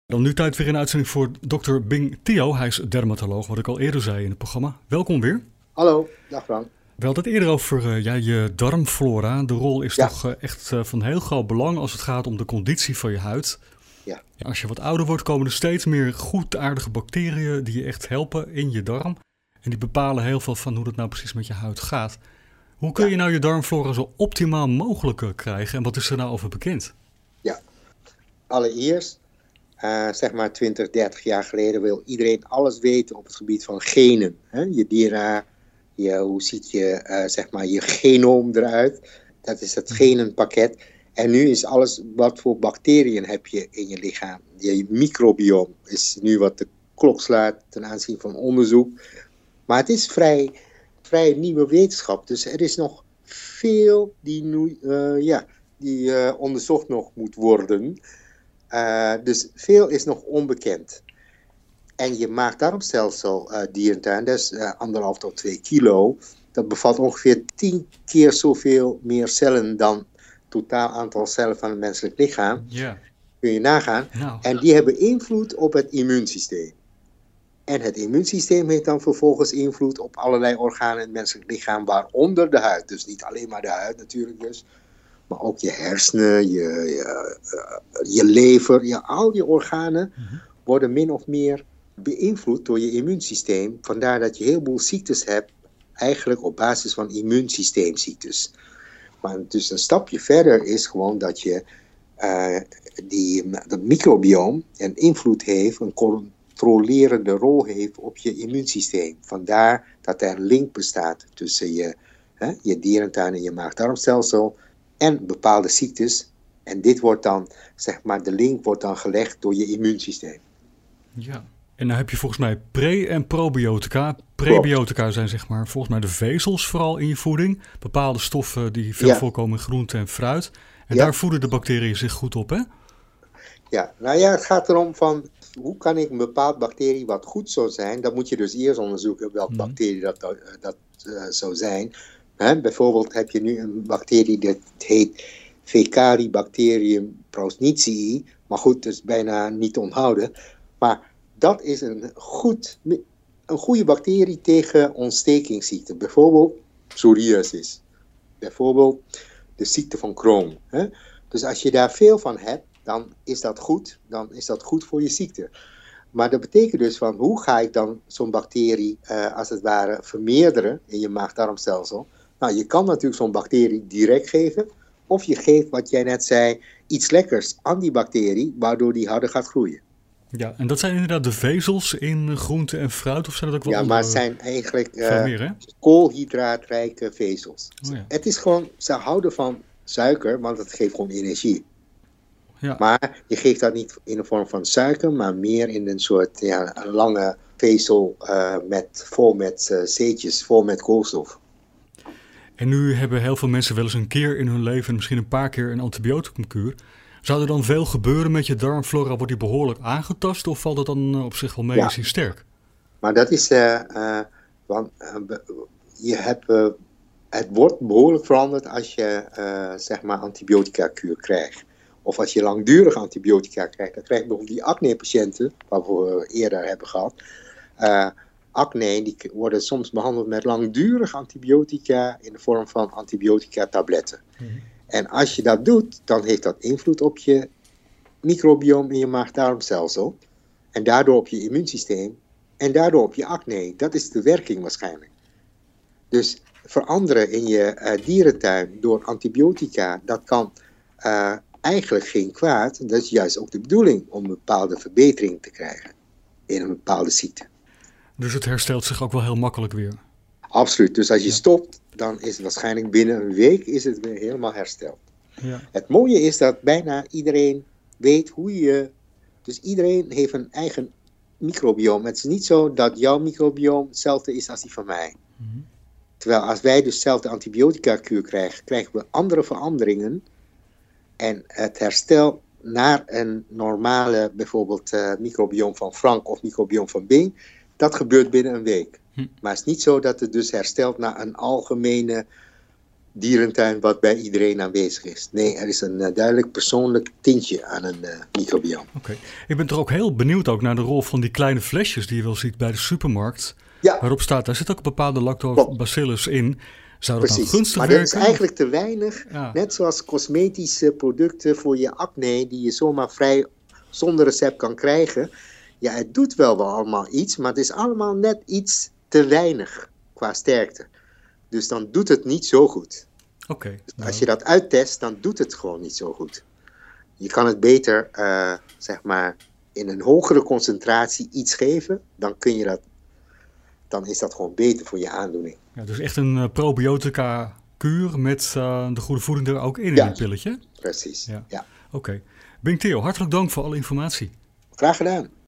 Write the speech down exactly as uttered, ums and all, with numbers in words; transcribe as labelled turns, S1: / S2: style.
S1: Dan nu tijd weer een uitzending voor dokter Bing Theo. Hij is dermatoloog, wat ik al eerder zei in het programma. Welkom weer.
S2: Hallo, dag Frank.
S1: We hadden het eerder over uh, ja, je darmflora. De rol is
S2: ja.
S1: toch uh, echt uh, van heel groot belang als het gaat om de conditie van je huid.
S2: Ja.
S1: Ja, als je wat ouder wordt, komen er steeds meer goedaardige bacteriën die je echt helpen in je darm. En die bepalen heel veel van hoe het nou precies met je huid gaat. Hoe kun
S2: ja.
S1: je nou je darmflora zo optimaal mogelijk krijgen en wat is er nou over bekend?
S2: Ja, allereerst, uh, zeg maar twintig, dertig jaar geleden wil iedereen alles weten op het gebied van genen. Hè? Je D N A, je, hoe ziet je, uh, zeg maar je genoom eruit. Dat is het genenpakket. En nu is alles, wat voor bacteriën heb je in je lichaam. Je microbiome is nu wat de klok slaat ten aanzien van onderzoek. Maar het is vrij, vrij nieuwe wetenschap. Dus er is nog veel die, nu, uh, ja, die uh, onderzocht nog moet worden. Uh, dus veel is nog onbekend. En je maag-darmstelsel uh, dierentuin, dat is uh, anderhalf tot twee kilo. Dat bevat ongeveer tien keer zoveel meer cellen dan totaal aantal cellen van het menselijk lichaam.
S1: Yeah.
S2: Kun je nagaan.
S1: Nou.
S2: En die hebben invloed op het immuunsysteem. En het immuunsysteem heeft dan vervolgens invloed op allerlei organen in het menselijk lichaam, waaronder de huid. Dus niet alleen maar de huid natuurlijk dus, maar ook je hersenen, je, je, uh, je lever, je, al die organen mm-hmm. worden min of meer beïnvloed door je immuunsysteem. Vandaar dat je een heleboel ziektes hebt, eigenlijk op basis van immuunsysteemziektes. Maar dus een stapje verder is gewoon dat je uh, die, dat microbiome een invloed heeft, een controlerende rol heeft op je immuunsysteem. Vandaar dat er een link bestaat tussen je, hè, je dierentuin en je maag-darmstelsel en bepaalde ziektes. En dit wordt dan, zeg maar, de link wordt dan gelegd door je immuunsysteem.
S1: Ja. En dan heb je volgens mij pre- en probiotica. Prebiotica zijn zeg maar volgens mij de vezels vooral in je voeding. Bepaalde stoffen die veel ja. voorkomen in groente en fruit. En ja. daar voeden de bacteriën zich goed op, hè?
S2: Ja, nou ja, het gaat erom van hoe kan ik een bepaald bacterie wat goed zou zijn. Dan moet je dus eerst onderzoeken welke hmm. bacterie dat, uh, dat uh, zou zijn. Hè? Bijvoorbeeld heb je nu een bacterie dat heet Fecalibacterium prausnitzii. Maar goed, dat is bijna niet te onthouden. Maar dat is een, goed, een goede bacterie tegen ontstekingsziekten. Bijvoorbeeld psoriasis. Bijvoorbeeld de ziekte van Crohn. Hè? Dus als je daar veel van hebt, dan is dat goed. Dan is dat goed voor je ziekte. Maar dat betekent dus van hoe ga ik dan zo'n bacterie uh, als het ware vermeerderen in je maag-darmstelsel. Nou, je kan natuurlijk zo'n bacterie direct geven. Of je geeft, wat jij net zei, iets lekkers aan die bacterie, waardoor die harder gaat groeien.
S1: Ja, en dat zijn inderdaad de vezels in groente en fruit, of zijn dat ook wel
S2: Ja, maar het zijn eigenlijk uh,
S1: meer,
S2: koolhydraatrijke vezels.
S1: Oh, ja.
S2: Het is gewoon, ze houden van suiker, want het geeft gewoon energie.
S1: Ja.
S2: Maar je geeft dat niet in de vorm van suiker, maar meer in een soort ja, een lange vezel uh, met, vol met uh, zeetjes, vol met koolstof.
S1: En nu hebben heel veel mensen wel eens een keer in hun leven, misschien een paar keer, een antibioticumkuur. Zou er dan veel gebeuren met je darmflora? Wordt die behoorlijk aangetast of valt het dan op zich wel mee?
S2: Ja.
S1: Is die sterk?
S2: Maar dat is, uh, uh, want uh, je hebt, uh, het wordt behoorlijk veranderd als je uh, zeg maar antibiotica-kuur krijgt. Of als je langdurig antibiotica krijgt. Dan krijg je bijvoorbeeld die acne-patiënten, waarvoor we eerder hebben gehad. Uh, acne, die worden soms behandeld met langdurig antibiotica in de vorm van antibiotica-tabletten. Mm-hmm. En als je dat doet, dan heeft dat invloed op je microbiome in je maag-darmstelsel. En daardoor op je immuunsysteem. En daardoor op je acne. Dat is de werking waarschijnlijk. Dus veranderen in je uh, dierentuin door antibiotica, dat kan uh, eigenlijk geen kwaad. Dat is juist ook de bedoeling om een bepaalde verbetering te krijgen in een bepaalde ziekte.
S1: Dus het herstelt zich ook wel heel makkelijk weer?
S2: Absoluut. Dus als je ja. stopt, dan is het waarschijnlijk binnen een week is het weer helemaal hersteld.
S1: Ja.
S2: Het mooie is dat bijna iedereen weet hoe je... Dus iedereen heeft een eigen microbiome. Het is niet zo dat jouw microbiome hetzelfde is als die van mij. Mm-hmm. Terwijl als wij dus dezelfde antibiotica-kuur krijgen, krijgen we andere veranderingen. En het herstel naar een normale, bijvoorbeeld uh, microbiome van Frank of microbiome van Bing, dat gebeurt binnen een week. Hm. Maar het is niet zo dat het dus herstelt naar een algemene dierentuin wat bij iedereen aanwezig is. Nee, er is een uh, duidelijk persoonlijk tintje aan een uh, microbiome.
S1: Oké. Okay. Ik ben er ook heel benieuwd ook naar de rol van die kleine flesjes die je wel ziet bij de supermarkt.
S2: Ja.
S1: Waarop staat, daar zit ook een bepaalde lactobacillus in. Zou dat
S2: Precies.
S1: dan gunstig
S2: maar
S1: werken?
S2: Maar dat is eigenlijk te weinig.
S1: Ja.
S2: Net zoals cosmetische producten voor je acne, die je zomaar vrij zonder recept kan krijgen. Ja, het doet wel wel allemaal iets, maar het is allemaal net iets te weinig qua sterkte. Dus dan doet het niet zo goed.
S1: Oké. Okay,
S2: dus nou. Als je dat uittest, dan doet het gewoon niet zo goed. Je kan het beter, uh, zeg maar, in een hogere concentratie iets geven, dan kun je dat, dan is dat gewoon beter voor je aandoening.
S1: Ja, dus echt een uh, probiotica kuur met uh, de goede voeding er ook in,
S2: ja,
S1: in het pilletje?
S2: Precies, ja. ja.
S1: Oké. Okay. Bing Theo, hartelijk dank voor alle informatie.
S2: Graag gedaan.